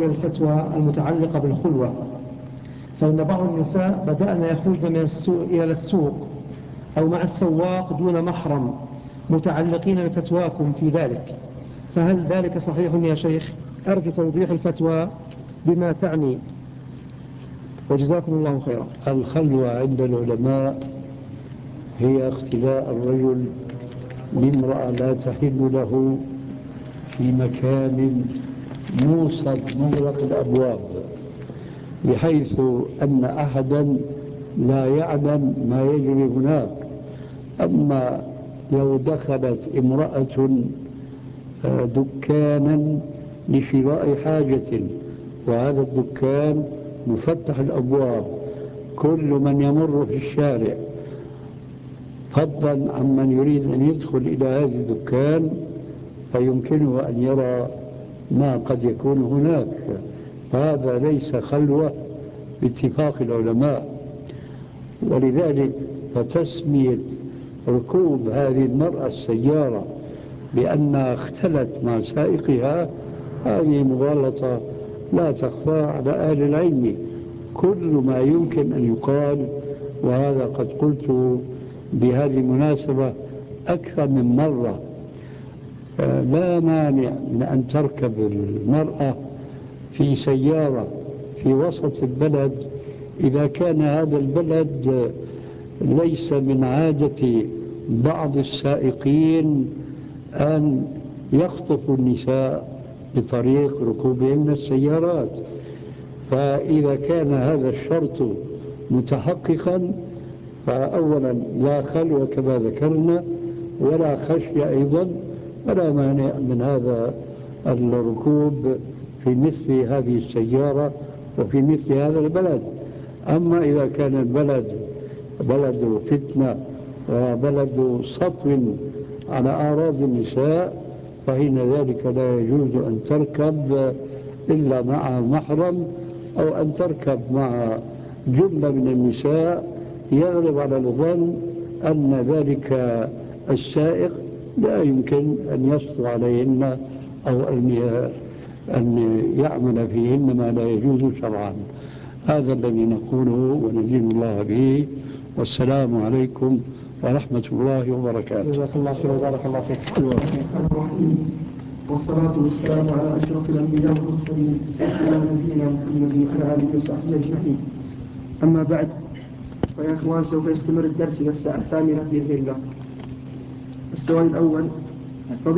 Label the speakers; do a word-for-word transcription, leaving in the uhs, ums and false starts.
Speaker 1: حول الفتوى المتعلقة بالخلوة، فإن بعض النساء بدأن يخرجن من السوق إلى السوق أو مع السواق دون محرم متعلقين بفتواكم في ذلك، فهل ذلك صحيح يا شيخ؟ أرجو توضيح الفتوى بما تعني، وجزاكم الله خيرا.
Speaker 2: الخلوة عند العلماء هي اختلاء الرجل بامرأة لا تحل له في مكان موصد مغلق الأبواب، بحيث أن أحدا لا يعلم ما يجري هناك. أما لو دخلت امرأة دكانا لشراء حاجة وهذا الدكان مفتح الأبواب، كل من يمر في الشارع فضلا عن من يريد أن يدخل إلى هذا الدكان فيمكنه أن يرى ما قد يكون هناك، فهذا ليس خلوة باتفاق العلماء. ولذلك فتسمية ركوب هذه المرأة السيارة بأنها اختلت مع سائقها هذه مغالطة لا تخفى على أهل العلم. كل ما يمكن أن يقال، وهذا قد قلت بهذه المناسبة أكثر من مرة، لا مانع من أن تركب المرأة في سيارة في وسط البلد إذا كان هذا البلد ليس من عادة بعض السائقين أن يخطفوا النساء بطريق ركوبهن السيارات. فإذا كان هذا الشرط متحققا فأولا لا خلوة كما ذكرنا ولا خشية أيضا، ولا مانع من هذا الركوب في مثل هذه السيارة وفي مثل هذا البلد. أما إذا كان البلد بلد فتنة وبلد سطو على أعراض النساء فإن ذلك لا يجوز أن تركب إلا مع محرم، أو أن تركب مع جملة من النساء يغلب على الظن أن ذلك السائق لا يمكن أن يسطو عليهن أو أن يعمل فيهن ما لا يجوز شرعا. هذا الذي نقوله ونزيد الله به، والسلام عليكم ورحمة الله وبركاته.
Speaker 1: جزاك الله خير وبارك الله فيك. والصلاة والسلام على أشرف الأنبياء والمرسلين سيدنا ونبينا محمد وعلى آله وصحبه أجمعين. أما بعد، فيا إخوان سوف يستمر الدرس إلى الساعة الثامنة بإذن الله. السؤال الأول: